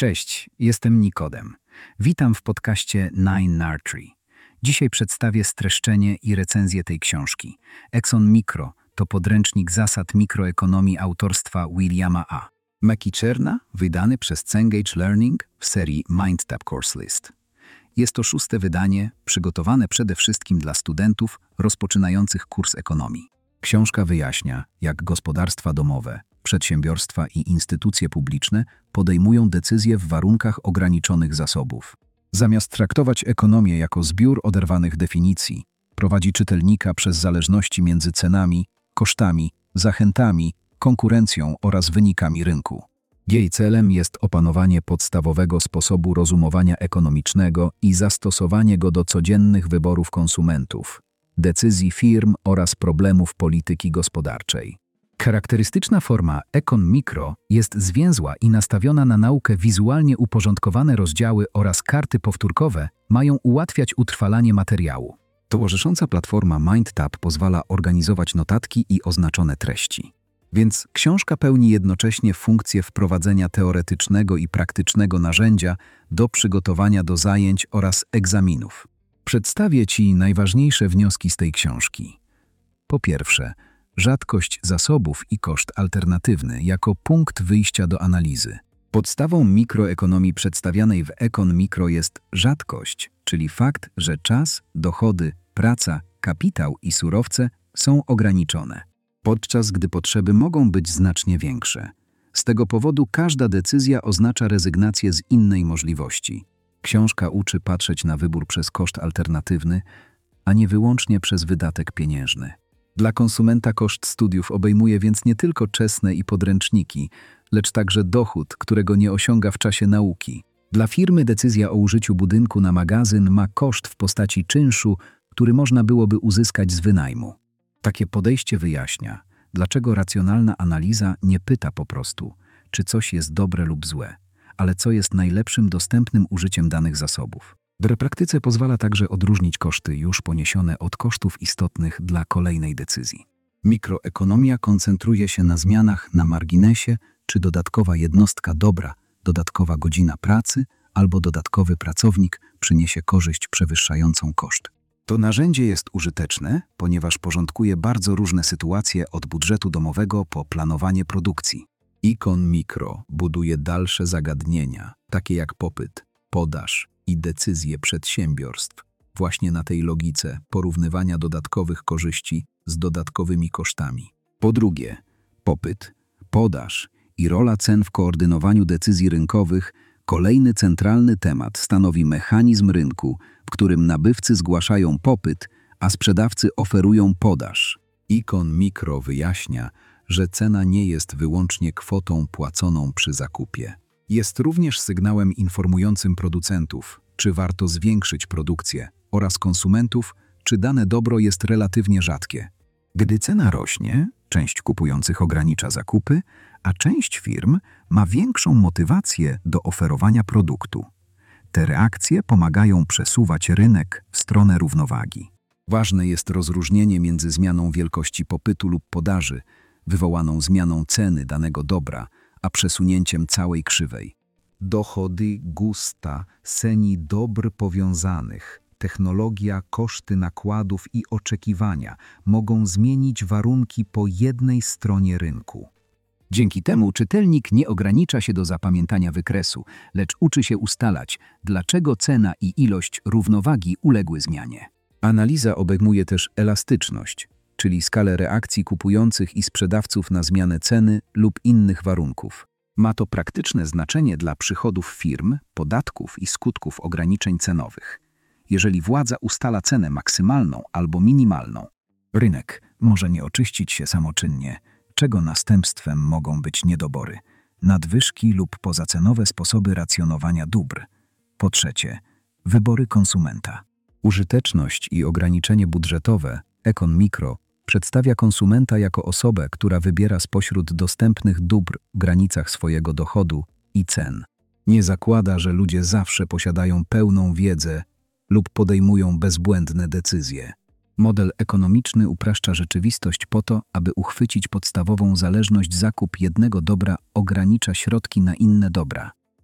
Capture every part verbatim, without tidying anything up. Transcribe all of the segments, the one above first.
Cześć, jestem Nikodem. Witam w podcaście Nine Nartree. Dzisiaj przedstawię streszczenie i recenzję tej książki. Exxon Micro to podręcznik zasad mikroekonomii autorstwa Williama A. McEacherna, wydany przez Cengage Learning w serii MindTap Course List. Jest to szóste wydanie, przygotowane przede wszystkim dla studentów rozpoczynających kurs ekonomii. Książka wyjaśnia, jak gospodarstwa domowe, przedsiębiorstwa i instytucje publiczne podejmują decyzje w warunkach ograniczonych zasobów. Zamiast traktować ekonomię jako zbiór oderwanych definicji, prowadzi czytelnika przez zależności między cenami, kosztami, zachętami, konkurencją oraz wynikami rynku. Jej celem jest opanowanie podstawowego sposobu rozumowania ekonomicznego i zastosowanie go do codziennych wyborów konsumentów, decyzji firm oraz problemów polityki gospodarczej. Charakterystyczna forma Econ Micro jest zwięzła i nastawiona na naukę. Wizualnie uporządkowane rozdziały oraz karty powtórkowe mają ułatwiać utrwalanie materiału. Towarzysząca platforma MindTap pozwala organizować notatki i oznaczone treści. Więc książka pełni jednocześnie funkcję wprowadzenia teoretycznego i praktycznego narzędzia do przygotowania do zajęć oraz egzaminów. Przedstawię Ci najważniejsze wnioski z tej książki. Po pierwsze, rzadkość zasobów i koszt alternatywny jako punkt wyjścia do analizy. Podstawą mikroekonomii przedstawianej w Econ Micro jest rzadkość, czyli fakt, że czas, dochody, praca, kapitał i surowce są ograniczone, podczas gdy potrzeby mogą być znacznie większe. Z tego powodu każda decyzja oznacza rezygnację z innej możliwości. Książka uczy patrzeć na wybór przez koszt alternatywny, a nie wyłącznie przez wydatek pieniężny. Dla konsumenta koszt studiów obejmuje więc nie tylko czesne i podręczniki, lecz także dochód, którego nie osiąga w czasie nauki. Dla firmy decyzja o użyciu budynku na magazyn ma koszt w postaci czynszu, który można byłoby uzyskać z wynajmu. Takie podejście wyjaśnia, dlaczego racjonalna analiza nie pyta po prostu, czy coś jest dobre lub złe, ale co jest najlepszym dostępnym użyciem danych zasobów. W praktyce pozwala także odróżnić koszty już poniesione od kosztów istotnych dla kolejnej decyzji. Mikroekonomia koncentruje się na zmianach na marginesie, czy dodatkowa jednostka dobra, dodatkowa godzina pracy albo dodatkowy pracownik przyniesie korzyść przewyższającą koszt. To narzędzie jest użyteczne, ponieważ porządkuje bardzo różne sytuacje od budżetu domowego po planowanie produkcji. Econ Micro buduje dalsze zagadnienia, takie jak popyt, podaż i decyzje przedsiębiorstw, właśnie na tej logice porównywania dodatkowych korzyści z dodatkowymi kosztami. Po drugie, popyt, podaż i rola cen w koordynowaniu decyzji rynkowych. Kolejny centralny temat stanowi mechanizm rynku, w którym nabywcy zgłaszają popyt, a sprzedawcy oferują podaż. Econ Micro wyjaśnia, że cena nie jest wyłącznie kwotą płaconą przy zakupie. Jest również sygnałem informującym producentów, czy warto zwiększyć produkcję, oraz konsumentów, czy dane dobro jest relatywnie rzadkie. Gdy cena rośnie, część kupujących ogranicza zakupy, a część firm ma większą motywację do oferowania produktu. Te reakcje pomagają przesuwać rynek w stronę równowagi. Ważne jest rozróżnienie między zmianą wielkości popytu lub podaży, wywołaną zmianą ceny danego dobra, a przesunięciem całej krzywej. Dochody, gusta, ceny dóbr powiązanych, technologia, koszty nakładów i oczekiwania mogą zmienić warunki po jednej stronie rynku. Dzięki temu czytelnik nie ogranicza się do zapamiętania wykresu, lecz uczy się ustalać, dlaczego cena i ilość równowagi uległy zmianie. Analiza obejmuje też elastyczność, czyli skalę reakcji kupujących i sprzedawców na zmianę ceny lub innych warunków. Ma to praktyczne znaczenie dla przychodów firm, podatków i skutków ograniczeń cenowych. Jeżeli władza ustala cenę maksymalną albo minimalną, rynek może nie oczyścić się samoczynnie, czego następstwem mogą być niedobory, nadwyżki lub pozacenowe sposoby racjonowania dóbr. Po trzecie, wybory konsumenta. Użyteczność i ograniczenie budżetowe Econ Micro przedstawia konsumenta jako osobę, która wybiera spośród dostępnych dóbr w granicach swojego dochodu i cen. Nie zakłada, że ludzie zawsze posiadają pełną wiedzę lub podejmują bezbłędne decyzje. Model ekonomiczny upraszcza rzeczywistość po to, aby uchwycić podstawową zależność. Zakup jednego dobra ogranicza środki na inne dobra.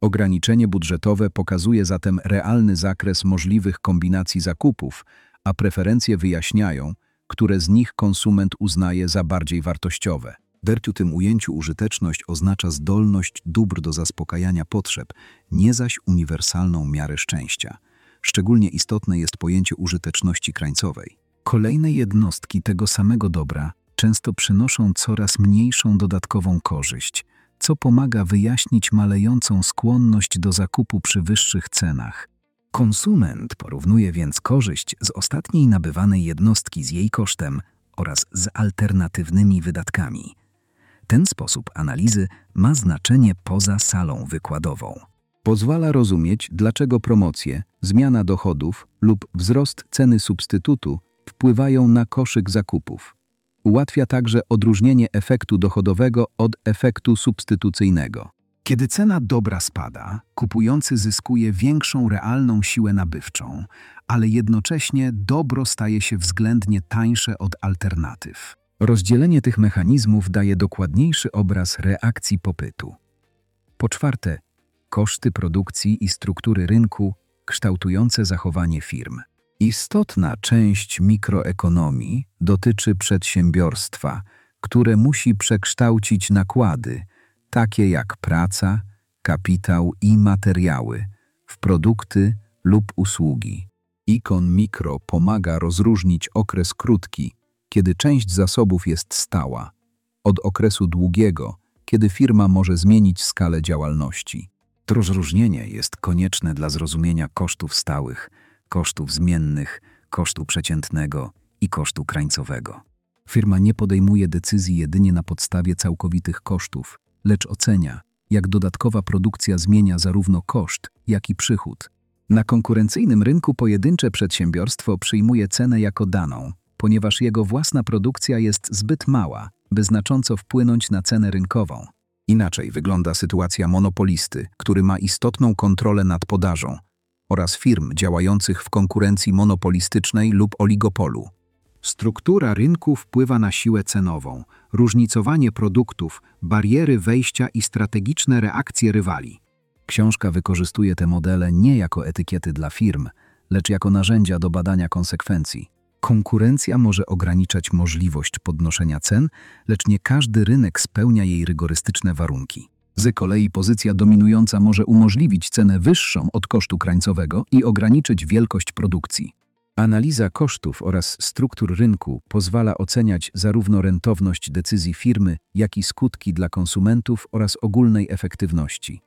Ograniczenie budżetowe pokazuje zatem realny zakres możliwych kombinacji zakupów, a preferencje wyjaśniają, które z nich konsument uznaje za bardziej wartościowe. W tym ujęciu użyteczność oznacza zdolność dóbr do zaspokajania potrzeb, nie zaś uniwersalną miarę szczęścia. Szczególnie istotne jest pojęcie użyteczności krańcowej. Kolejne jednostki tego samego dobra często przynoszą coraz mniejszą dodatkową korzyść, co pomaga wyjaśnić malejącą skłonność do zakupu przy wyższych cenach. Konsument porównuje więc korzyść z ostatniej nabywanej jednostki z jej kosztem oraz z alternatywnymi wydatkami. Ten sposób analizy ma znaczenie poza salą wykładową. Pozwala rozumieć, dlaczego promocje, zmiana dochodów lub wzrost ceny substytutu wpływają na koszyk zakupów. Ułatwia także odróżnienie efektu dochodowego od efektu substytucyjnego. Kiedy cena dobra spada, kupujący zyskuje większą realną siłę nabywczą, ale jednocześnie dobro staje się względnie tańsze od alternatyw. Rozdzielenie tych mechanizmów daje dokładniejszy obraz reakcji popytu. Po czwarte, koszty produkcji i struktury rynku kształtujące zachowanie firm. Istotna część mikroekonomii dotyczy przedsiębiorstwa, które musi przekształcić nakłady, takie jak praca, kapitał i materiały, w produkty lub usługi. Ikon mikro pomaga rozróżnić okres krótki, kiedy część zasobów jest stała, od okresu długiego, kiedy firma może zmienić skalę działalności. To rozróżnienie jest konieczne dla zrozumienia kosztów stałych, kosztów zmiennych, kosztu przeciętnego i kosztu krańcowego. Firma nie podejmuje decyzji jedynie na podstawie całkowitych kosztów, lecz ocenia, jak dodatkowa produkcja zmienia zarówno koszt, jak i przychód. Na konkurencyjnym rynku pojedyncze przedsiębiorstwo przyjmuje cenę jako daną, ponieważ jego własna produkcja jest zbyt mała, by znacząco wpłynąć na cenę rynkową. Inaczej wygląda sytuacja monopolisty, który ma istotną kontrolę nad podażą, oraz firm działających w konkurencji monopolistycznej lub oligopolu. Struktura rynku wpływa na siłę cenową, różnicowanie produktów, bariery wejścia i strategiczne reakcje rywali. Książka wykorzystuje te modele nie jako etykiety dla firm, lecz jako narzędzia do badania konsekwencji. Konkurencja może ograniczać możliwość podnoszenia cen, lecz nie każdy rynek spełnia jej rygorystyczne warunki. Z kolei pozycja dominująca może umożliwić cenę wyższą od kosztu krańcowego i ograniczyć wielkość produkcji. Analiza kosztów oraz struktur rynku pozwala oceniać zarówno rentowność decyzji firmy, jak i skutki dla konsumentów oraz ogólnej efektywności.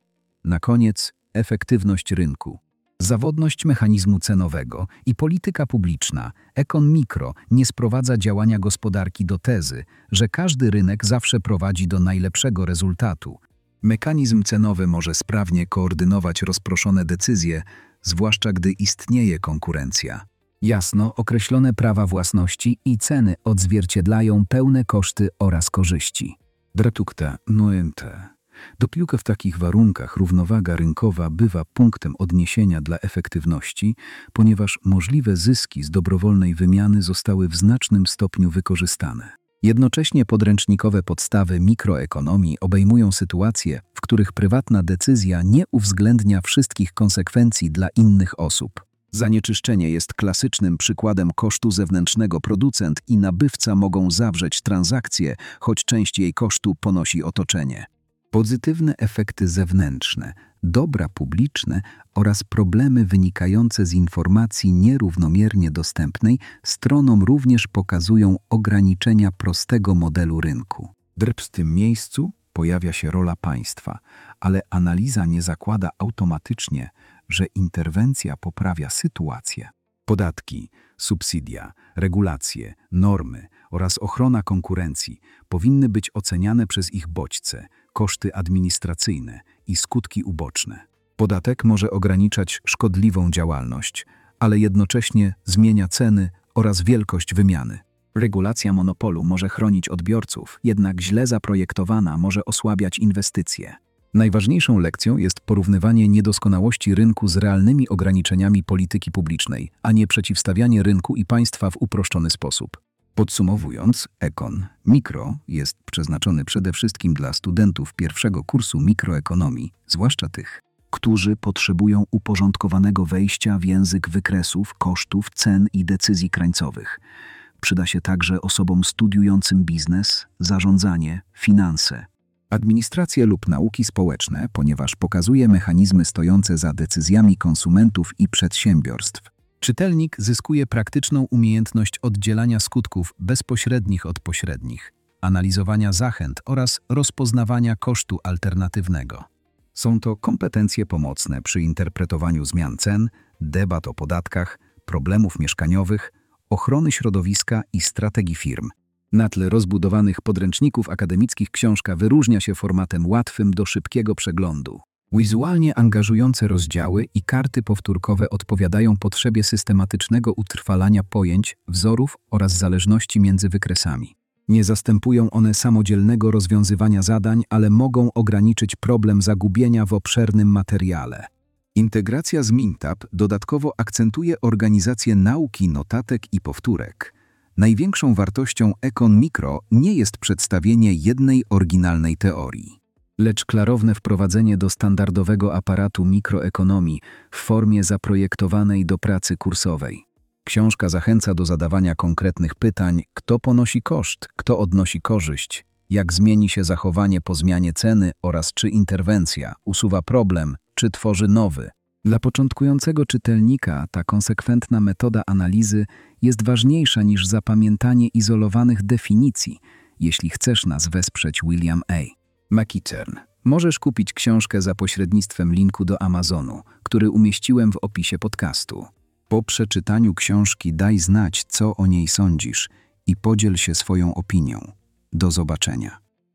Na koniec efektywność rynku. Zawodność mechanizmu cenowego i polityka publiczna, Ekon Mikro, nie sprowadza działania gospodarki do tezy, że każdy rynek zawsze prowadzi do najlepszego rezultatu. Mechanizm cenowy może sprawnie koordynować rozproszone decyzje, zwłaszcza gdy istnieje konkurencja. Jasno określone prawa własności i ceny odzwierciedlają pełne koszty oraz korzyści. Dratukta noente. Dopóki w takich warunkach równowaga rynkowa bywa punktem odniesienia dla efektywności, ponieważ możliwe zyski z dobrowolnej wymiany zostały w znacznym stopniu wykorzystane. Jednocześnie podręcznikowe podstawy mikroekonomii obejmują sytuacje, w których prywatna decyzja nie uwzględnia wszystkich konsekwencji dla innych osób. Zanieczyszczenie jest klasycznym przykładem kosztu zewnętrznego. Producent i nabywca mogą zawrzeć transakcję, choć część jej kosztu ponosi otoczenie. Pozytywne efekty zewnętrzne, dobra publiczne oraz problemy wynikające z informacji nierównomiernie dostępnej stronom również pokazują ograniczenia prostego modelu rynku. W tym miejscu pojawia się rola państwa, ale analiza nie zakłada automatycznie, że interwencja poprawia sytuację. Podatki, subsydia, regulacje, normy oraz ochrona konkurencji powinny być oceniane przez ich bodźce, koszty administracyjne i skutki uboczne. Podatek może ograniczać szkodliwą działalność, ale jednocześnie zmienia ceny oraz wielkość wymiany. Regulacja monopolu może chronić odbiorców, jednak źle zaprojektowana może osłabiać inwestycje. Najważniejszą lekcją jest porównywanie niedoskonałości rynku z realnymi ograniczeniami polityki publicznej, a nie przeciwstawianie rynku i państwa w uproszczony sposób. Podsumowując, Econ Mikro jest przeznaczony przede wszystkim dla studentów pierwszego kursu mikroekonomii, zwłaszcza tych, którzy potrzebują uporządkowanego wejścia w język wykresów, kosztów, cen i decyzji krańcowych. Przyda się także osobom studiującym biznes, zarządzanie, finanse, administrację lub nauki społeczne, ponieważ pokazuje mechanizmy stojące za decyzjami konsumentów i przedsiębiorstw. Czytelnik zyskuje praktyczną umiejętność oddzielania skutków bezpośrednich od pośrednich, analizowania zachęt oraz rozpoznawania kosztu alternatywnego. Są to kompetencje pomocne przy interpretowaniu zmian cen, debat o podatkach, problemów mieszkaniowych, ochrony środowiska i strategii firm. Na tle rozbudowanych podręczników akademickich książka wyróżnia się formatem łatwym do szybkiego przeglądu. Wizualnie angażujące rozdziały i karty powtórkowe odpowiadają potrzebie systematycznego utrwalania pojęć, wzorów oraz zależności między wykresami. Nie zastępują one samodzielnego rozwiązywania zadań, ale mogą ograniczyć problem zagubienia w obszernym materiale. Integracja z Mintab dodatkowo akcentuje organizację nauki notatek i powtórek. Największą wartością Econ Mikro nie jest przedstawienie jednej oryginalnej teorii, lecz klarowne wprowadzenie do standardowego aparatu mikroekonomii w formie zaprojektowanej do pracy kursowej. Książka zachęca do zadawania konkretnych pytań, kto ponosi koszt, kto odnosi korzyść, jak zmieni się zachowanie po zmianie ceny oraz czy interwencja usuwa problem, czy tworzy nowy. Dla początkującego czytelnika ta konsekwentna metoda analizy jest ważniejsza niż zapamiętanie izolowanych definicji, jeśli chcesz nas wesprzeć William A. McEachern. Możesz kupić książkę za pośrednictwem linku do Amazonu, który umieściłem w opisie podcastu. Po przeczytaniu książki daj znać, co o niej sądzisz i podziel się swoją opinią. Do zobaczenia.